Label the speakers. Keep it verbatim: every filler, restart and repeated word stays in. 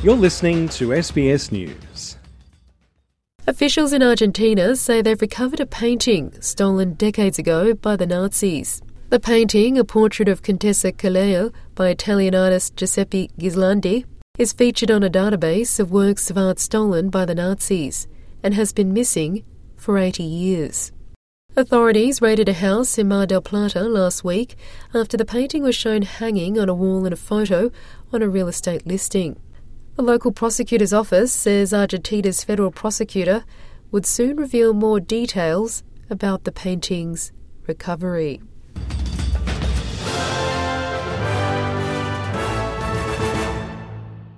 Speaker 1: You're listening to S B S News.
Speaker 2: Officials in Argentina say they've recovered a painting stolen decades ago by the Nazis. The painting, a portrait of Contessa Caleo by Italian artist Giuseppe Ghislandi, is featured on a database of works of art stolen by the Nazis and has been missing for eighty years. Authorities raided a house in Mar del Plata last week after the painting was shown hanging on a wall in a photo on a real estate listing. The local prosecutor's office says Argentina's federal prosecutor would soon reveal more details about the painting's recovery.